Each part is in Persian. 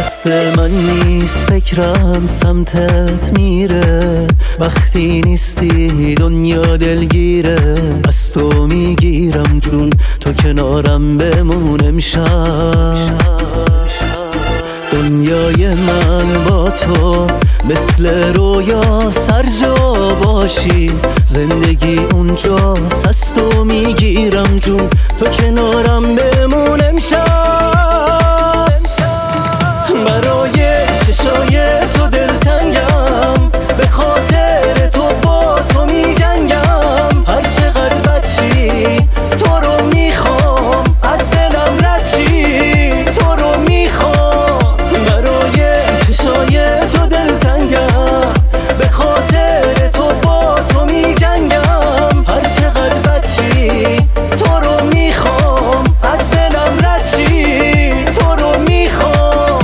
دست من نیست فکرم سمتت میره، وقتی نیستی دنیا دلگیره. از تو میگیرم جون تو کنارم بمون امشب. دنیای من با تو مثل رویا سرجا باشی، زندگی اونجاست. از تو میگیرم جون تو کنارم بمون امشب. برای چشای تو دلتنگم، به خاطر تو با تو می جنگم. هر چقدر بد چی تو رو میخوام، از دلم رد چی تو رو میخوام. برای چشای تو دلتنگم، به خاطر تو با تو می جنگم. هر چقدر بد چی تو رو میخوام، از دلم رد چی تو رو میخوام.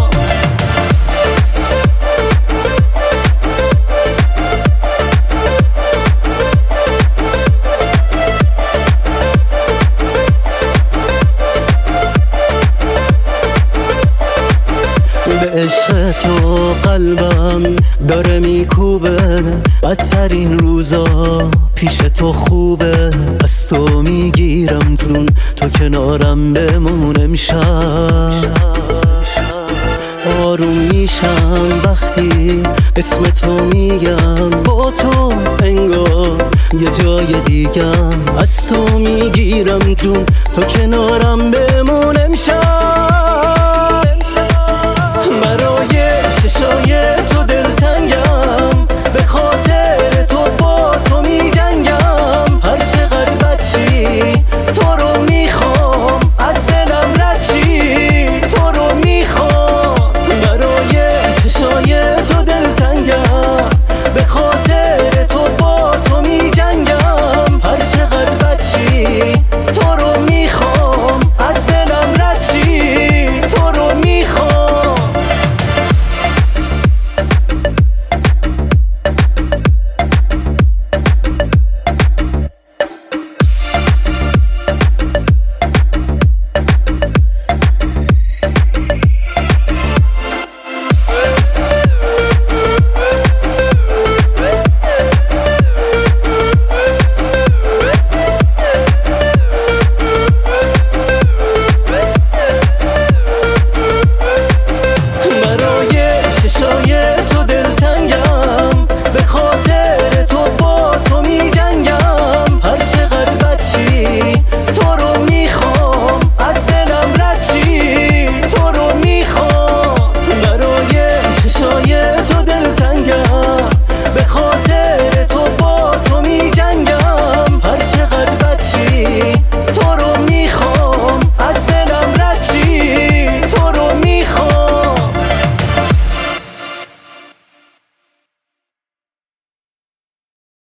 به عشق تو قلبم داره میکوبه، بدترین روزا پیش تو خوبه. از تو میگیرم جون تو کنارم بمون امشب. آروم میشم وقتی اسم تو میگم، با تو انگار یه جای دیگم. از تو میگیرم جون تو کنارم بمون امشب.